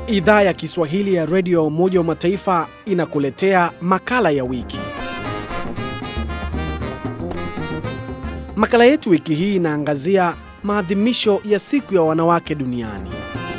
Idhaa ya Kiswahili ya Radio Umoja wa Mataifa inakuletea makala ya wiki. Makala yetu wiki hii inaangazia maadhimisho ya siku ya wanawake duniani.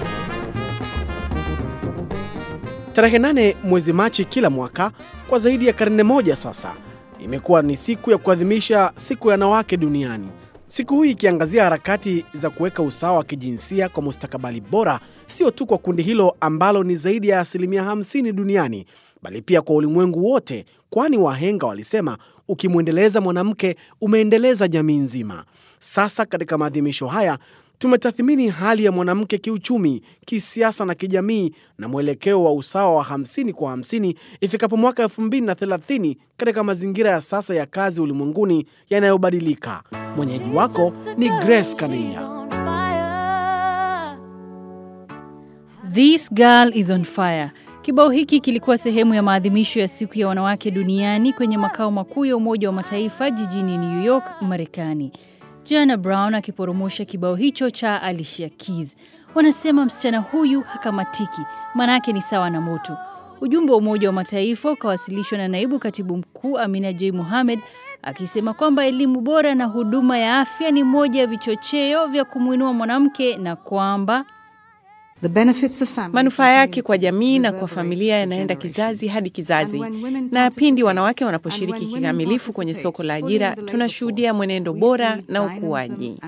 Tarehe 8 mwezi Machi kila mwaka kwa zaidi ya karne moja sasa imekuwa ni siku ya kuadhimisha siku ya wanawake duniani. Siku hii ikiangazia harakati za kuweka usawa wa kijinsia kwa mustakabali bora, sio tu kwa kundi hilo ambalo ni zaidi ya 50% duniani, bali pia kwa ulimwengu wote, kwani wahenga walisema ukimwendeleza mwanamke umeendeleza jamii nzima. Sasa katika maadhimisho haya tumetathmini hali ya mwanamke kiuchumi, kisiasa na kijamii na mwelekeo wa usawa wa 50 kwa 50 ifikapo mwaka 2030 katika mazingira ya sasa ya kazi ulimwenguni yanayobadilika. Mwenyeji wako ni Grace Kania. This girl is on fire. Kibao hiki kilikuwa sehemu ya maadhimisho ya siku ya wanawake duniani kwenye makao makuu ya Umoja wa Mataifa jijini New York, Marekani. Jana Brown akiporomosha kibao hicho cha Alicia Keys. Wanasema msichana huyu hakamatiki, manake ni sawa na moto. Ujumbe wa Umoja wa Mataifa ukawasilishwa na naibu katibu mkuu Amina J. Mohamed akisema kwamba elimu bora na huduma ya afya ni moja ya vichocheo vya kumuinua mwanamke na kwamba manufaa yake kwa jamii na kwa familia yanaenda kizazi hadi kizazi. Na pindi wanawake wanaposhiriki kikamilifu kwenye soko la ajira, tunashuhudia mwenendo bora na ukuaji.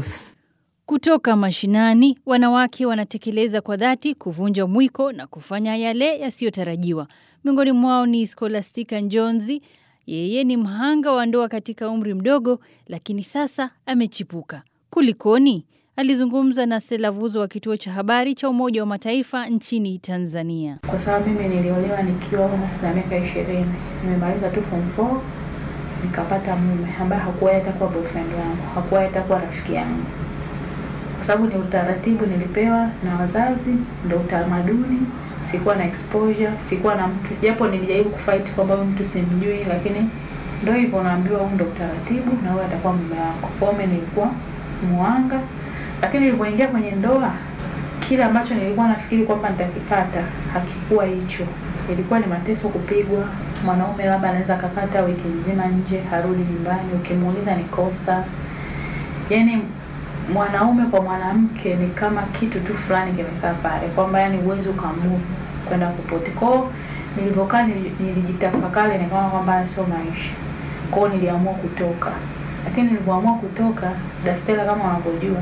Kutoka mashinani, wanawake wanatekeleza kwa dhati kuvunja mwiko na kufanya yale yasiyotarajiwa. Miongoni mwao ni Scholastica Njonzi. Yeye ni mhanga wa ndoa katika umri mdogo, lakini sasa amechipuka. Kulikoni? Alizungumza na Stella Vuzo wa kituo cha habari cha Umoja wa Mataifa nchini Tanzania. Kwa sababu mimi niliolewa nikiwa na miaka 20. Nimemaliza tu form 4, nikapata mume ambaye hakuwa atakuwa boyfriend wangu, hakuwa atakuwa rafiki yangu. Kwa sababu ni utaratibu nilipewa na wazazi, ndio utamaduni, sikuwa na exposure, sikuwa na mtu. Japo nilijaribu kufight kwamba mtu simjui, lakini ndio hivyo naambiwa huo ndio utaratibu na wewe atakuwa mume wako. Kwa hiyo nilikuwa muanga. Lakini nilipoingia kwenye ndoa, kile ambacho nilikuwa nafikiri kwamba nitakipata hakikuwa hicho. Ilikuwa ni mateso, kupigwa. Mwanaume labda anaweza akakata wiki nzima nje, harudi nyumbani, ukimuuliza ni kosa. Yaani mwanaume kwa mwanamke ni kama kitu tu fulani kimekaa pale, kwamba yani uwezo ukamove kwenda popote. Kwa nilipokaa nilijitafakari nikaona kwamba sio maisha. Kwa niliamua kutoka. Lakini nilipoamua kutoka, Stella kama unavyojua,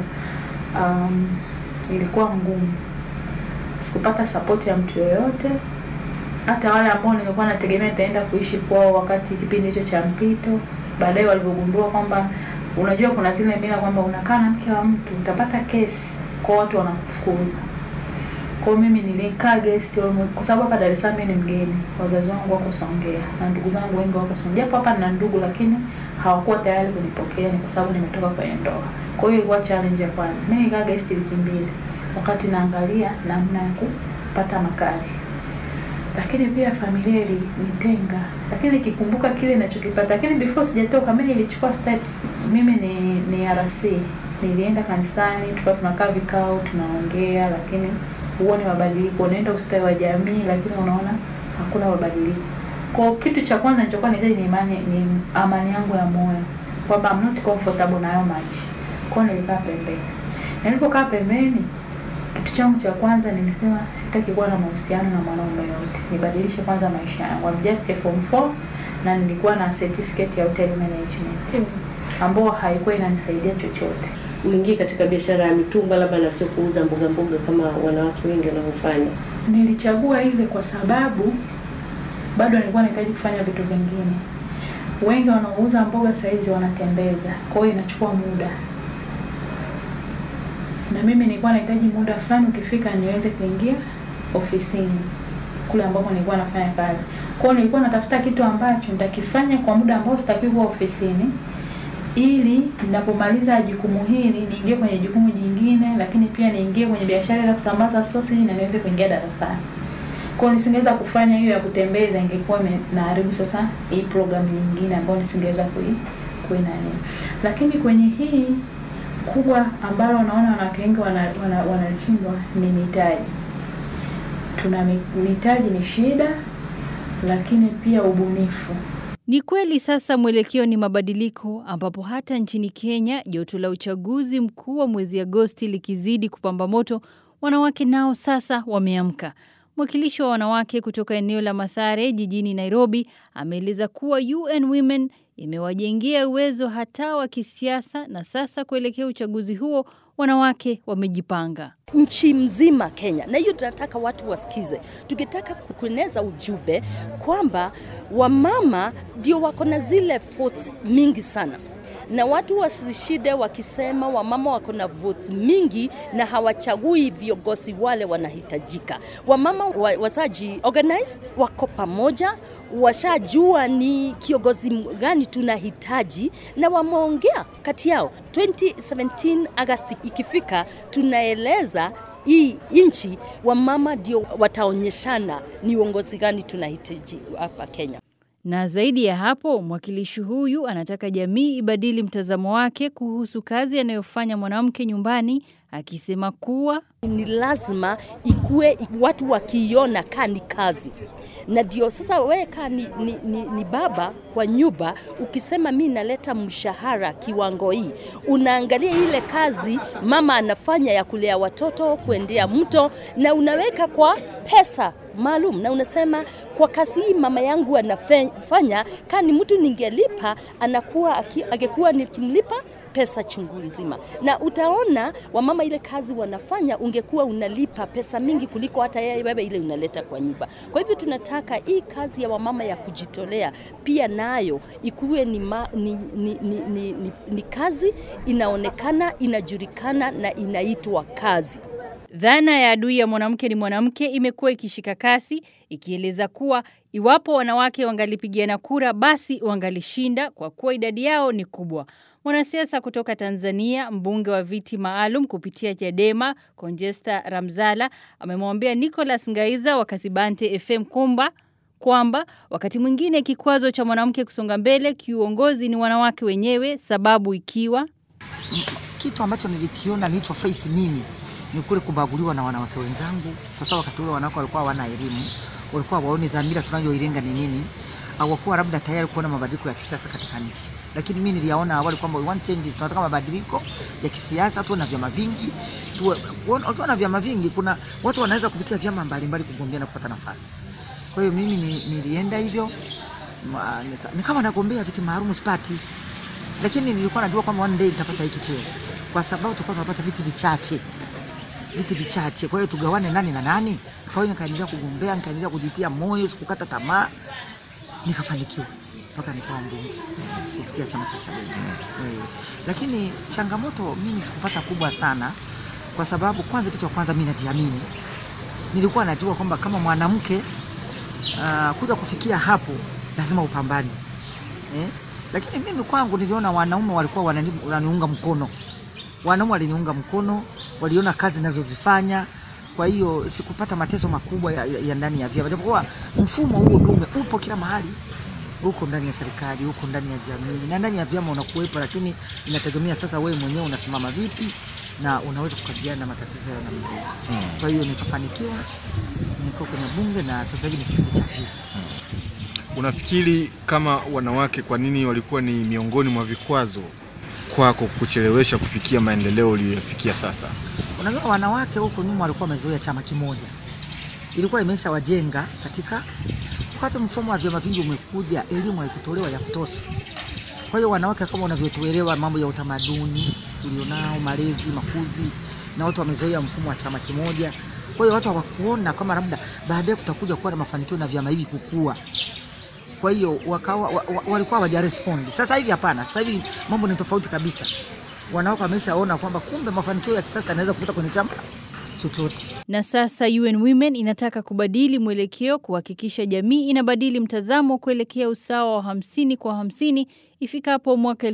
ilikuwa ngumu. Sikupata support ya mtu yoyote. Hata wale ambao nilikuwa nategemea nitaenda kuishi kwao wakati kipindi hicho cha mpito, baadaye walipogundua kwamba unajua kuna zile mila kwamba unakaa na mke wa mtu utapata kesi, kwa watu wanakufukuza. Kwa mimi nilikaa guest kwa sababu hapa Dar es Salaam ni mgeni. Wazazi wangu wako Songea na ndugu zangu wengi wako Songea. Japo hapa nina ndugu lakini hawakuwa tayari kunipokea ni kwa sababu nimetoka kwenye ndoa. Kwa hiyo ilikuwa challenge ya kwanza. Mimi nilikaa guest wiki 2 wakati naangalia namna ya kupata makazi. Lakini pia familia ilinitenga. Lakini nikikumbuka kile ninachokipata. Lakini before sijatoka mimi nilichukua steps. Mimi ni RC. Nilienda kanisani, tukawa tunakaa vikao, tunaongea, lakini huoni mabadiliko. Unaenda ustawi wa jamii lakini unaona hakuna mabadiliko. Kwa kitu cha kwanza nilichokuwa nahitaji ni amani yangu ya moyo. Kwamba I'm not comfortable na hayo maisha. Kwa nilikaa pembeni. Nilipokaa pembeni, kitu changu cha kwanza nilisema sitaki kuwa na mahusiano na mwanaume yote. Nibadilishe kwanza maisha yangu. I'm just a form 4 na nilikuwa na certificate ya hotel management. Ambayo haikuwa inanisaidia chochote. Uingie katika biashara ya mitumba labda na sio kuuza mboga kama wanawake wengi wanavyofanya. Nilichagua ile kwa sababu bado nilikuwa nahitaji kufanya vitu vingine. Wengi wanaouza mboga saizi wanatembeza, kwa hiyo inachukua muda. Na mimi nilikuwa nahitaji muda fulani ukifika niweze kuingia ofisini kule ambapo nilikuwa nafanya kazi. Kwa hiyo nilikuwa natafuta kitu ambacho nitakifanya kwa muda ambao sitaki kuwa ofisini, ili ninapomaliza jukumu hili niingie kwenye jukumu jingine, lakini pia niingie kwenye biashara ya kusambaza sausage na niweze kuingia darasani. Kwa hiyo nisingeweza kufanya hiyo ya kutembeza, ingekuwa naharibu sasa hii program nyingine ambayo nisingeweza kuinani. Lakini kwenye hii kubwa ambalo naona wanawake wengi wanashindwa ni mitaji. Tuna mitaji ni shida, lakini pia ubunifu. Ni kweli sasa mwelekeo ni mabadiliko, ambapo hata nchini Kenya joto la uchaguzi mkuu wa mwezi Agosti likizidi kupamba moto, wanawake nao sasa wameamka. Mwakilishi wa wanawake kutoka eneo la Mathare jijini Nairobi ameeleza kuwa UN Women imewajengea uwezo hata wa kisiasa, na sasa kuelekea uchaguzi huo wanawake wamejipanga. Nchi mzima Kenya, na hiyo tunataka watu wasikize. Tukitaka kueneza ujumbe kwamba wamama ndio wako na zile votes mingi sana. Na watu wasishide wakisema wamama wako na votes mingi na hawachagui viongozi wale wanahitajika. Wamama wasaji organize, wako pamoja, washajua ni kiongozi gani tunahitaji, na wameongea kati yao. 2017 Agosti ikifika, tunaeleza hii nchi wamama ndio wataonyeshana ni uongozi gani tunahitaji hapa Kenya. Na zaidi ya hapo, mwakilishi huyu anataka jamii ibadili mtazamo wake kuhusu kazi anayofanya mwanamke nyumbani, akisema kuwa ni lazima ikue watu wakiona kani kazi. Na ndio sasa wewe ni baba kwa nyumba, ukisema mimi naleta mshahara kiwango hii, unaangalia ile kazi mama anafanya ya kulea watoto, kuendea mto, na unaweka kwa pesa maalum, na unasema kwa kazi hii mama yangu anafanya, kani mtu ningelipa angekuwa nikimlipa pesa chungu nzima. Na utaona wamama ile kazi wanafanya ungekuwa unalipa pesa mingi kuliko hata yeye baba ile unaleta kwa nyumba. Kwa hivyo tunataka hii kazi ya wamama ya kujitolea pia nayo ikuwe ni kazi inaonekana, inajulikana na inaitwa kazi. Dhana ya adui ya mwanamke ni mwanamke imekuwa ikishika kasi, ikieleza kuwa iwapo wanawake wangalipigiana kura basi wangalishinda kwa kuwa idadi yao ni kubwa. Mwanasiasa kutoka Tanzania, mbunge wa viti maalum kupitia Chadema, Conjesta Ramzala, amemwambia Nicholas Ngaiza wa Kasibante FM kwamba wakati mwingine kikwazo cha mwanamke kusonga mbele kiuongozi ni wanawake wenyewe, sababu ikiwa kitu ambacho nilikiona nilichoface mimi ni kule kubaguliwa na wanawake wenzangu, kwa sababu wakati ule wanawake walikuwa hawana elimu, walikuwa waone dhamira tunayoilenga ni nini, hawakuwa labda tayari kuona mabadiliko ya kisiasa katika nchi. Lakini mimi niliona awali kwamba we want changes, tunataka mabadiliko ya kisiasa, tuwe na vyama vingi, ukiwa na vyama vingi kuna watu wanaweza kupitia vyama mbalimbali kugombea na kupata nafasi. Kwa hiyo mimi nilienda hivyo, ni kama nagombea viti maalum sipati, lakini nilikuwa najua kwamba one day nitapata hiki cheo, kwa sababu tulikuwa tunapata viti vichache. Kwa hiyo tugawane nani na nani. Kwa hiyo nikaendelea kugombea, nikaendelea kujitia moyo, sikukata tamaa, nikafanikiwa mpaka nikawa mbunge kupitia chama cha Chadema. Lakini changamoto mimi sikupata kubwa sana, kwa sababu kwanza, kitu cha kwanza mimi najiamini. Nilikuwa najua kwamba kama mwanamke kuja kufikia hapo lazima upambane. Lakini mimi kwangu niliona wanaume walikuwa wananiunga mkono. Wanaume waliniunga mkono, waliona kazi ninazozifanya. Kwa hiyo sikupata mateso makubwa ya ndani ya vyama. Japokuwa mfumo huo dume upo kila mahali. Huko ndani ya serikali, huko ndani ya jamii, na ndani ya vyama unakuwepo, lakini inategemea sasa wewe mwenyewe unasimama vipi na unaweza kukabiliana na matatizo ya namna hiyo. Kwa hiyo nikafanikiwa, niko kwenye bunge na sasa hivi ni kipindi cha pili. Unafikiri kama wanawake kwa nini walikuwa ni miongoni mwa vikwazo kwako kuchelewesha kufikia maendeleo uliyofikia sasa? Unajua wanawake huko nyuma walikuwa wamezoea chama kimoja. Ilikuwa imesha wajenga katika wakati mfumo wa vyama vingi umekuja, elimu haikutolewa ya kutosha. Kwa hiyo wanawake kama unavyotuelewa mambo ya utamaduni tulionao, malezi, makuzi, na watu wamezoea mfumo wa chama kimoja. Kwa hiyo watu hawakuona kama labda baadaye kutakuja kuwa na mafanikio na vyama hivi kukua. Kwa hiyo walikuwa hawajarespond. Sasa hivi hapana. Sasa hivi mambo ni tofauti kabisa. Wanawake wameshaona kwamba kumbe mafanikio ya kisasa yanaweza kukuta kwenye chama chochote. Na sasa UN Women inataka kubadili mwelekeo, kuhakikisha jamii inabadili mtazamo kuelekea usawa wa 50 kwa 50 ifikapo mwaka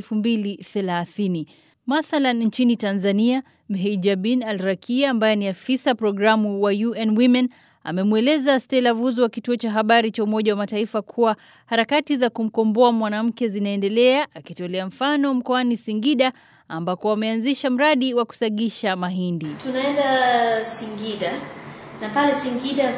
2030. Mathalan nchini Tanzania, Mhijabin Al-Rakia ambaye ni afisa programu wa UN Women amemweleza Stella Vuzu wa kituo cha habari cha Umoja wa Mataifa kuwa harakati za kumkomboa mwanamke zinaendelea, akitolea mfano mkoani Singida ambako wameanzisha mradi wa kusagisha mahindi. Tunaenda Singida Na pale Singida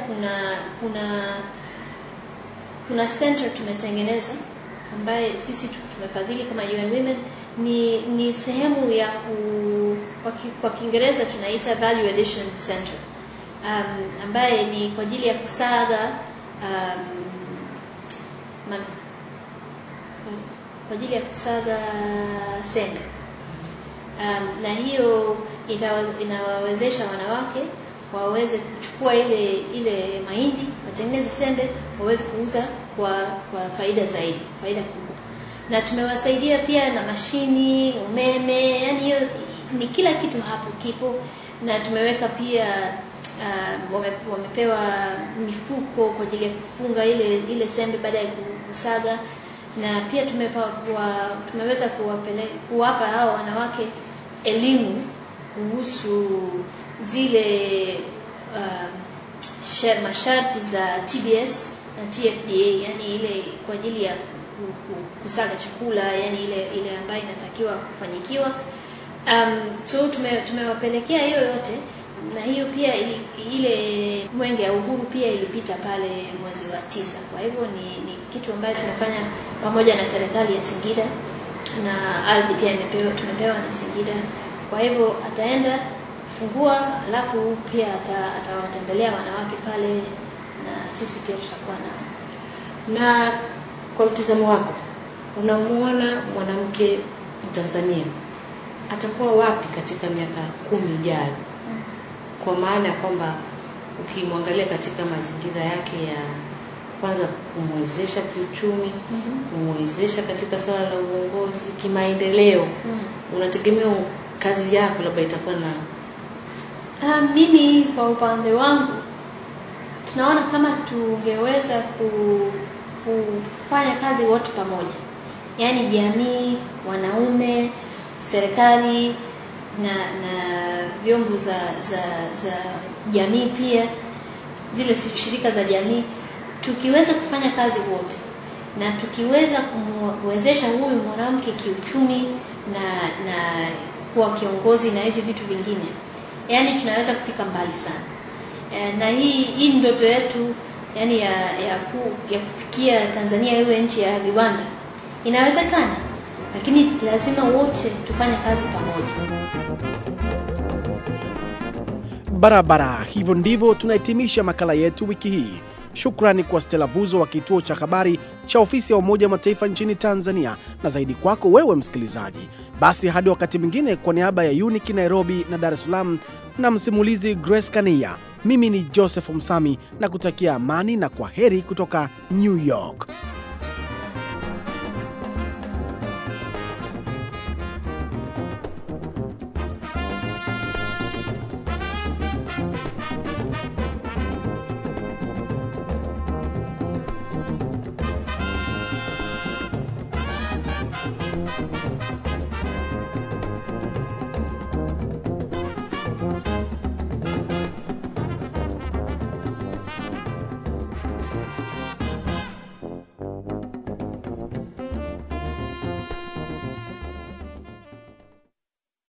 kuna center tumetengeneza ambaye sisi tumefadhili kama UN Women. Ni sehemu ya kwa Kiingereza tunaita Value Addition Center, ambaye ni kwa ajili ya kusaga kwa ajili ya kusaga sembe. Na hiyo inawawezesha wanawake waweze kuchukua ile mahindi, watengeneze sembe, waweze kuuza kwa faida zaidi, faida kubwa. Na tumewasaidia pia na mashini, umeme, yani hiyo ni kila kitu hapo kipo. Na tumeweka pia wamepewa mifuko kwa ajili ya kufunga ile sembe baada ya kusaga. Na pia tumeweza kuwapa hao wanawake elimu kuhusu zile masharti za TBS na TFDA, yani ile kwa ajili ya kusaga chakula, yani ile ambayo inatakiwa kufanyikiwa. So tumewapelekea hiyo yote, na hiyo pia ile mwenge ya uhuru pia ilipita pale mwezi wa 9. Kwa hivyo ni kitu ambacho tumefanya pamoja na serikali ya Singida, na ardhi pia tumepewa na Singida. Kwa hivyo ataenda kufungua, alafu pia atawatembelea wanawake pale, na sisi pia tutakuwa nao. Na kwa mtazamo wako, unamuona mwanamke Mtanzania atakuwa wapi katika miaka 10 ijayo? Kwa maana ya kwamba ukimwangalia katika mazingira yake ya kwanza kumwezesha kiuchumi, kumwezesha katika swala la uongozi, kimaendeleo, unategemea kazi yako labda itakuwa na mimi kwa upande wangu tunaona kama tungeweza kufanya kazi wote pamoja, yani jamii, wanaume, serikali na vyombo za jamii, pia zile shirika za jamii. Tukiweza kufanya kazi wote na tukiweza kumwezesha huyu mwanamke kiuchumi na kuwa kiongozi na hizi vitu vingine, yani tunaweza kufika mbali sana. Na hii ndoto yetu, yani ya kufikia Tanzania iwe nchi ya viwanda, inawezekana, lakini lazima wote tufanye kazi pamoja. Barabara. Hivyo ndivyo tunahitimisha makala yetu wiki hii. Shukrani kwa Stella Vuzo wa kituo cha habari cha ofisi ya Umoja wa Mataifa nchini Tanzania, na zaidi kwako wewe msikilizaji. Basi hadi wakati mwingine, kwa niaba ya UNIC Nairobi na Dar es Salaam na msimulizi Grace Kania, mimi ni Joseph Msami na kutakia amani na kwaheri kutoka New York.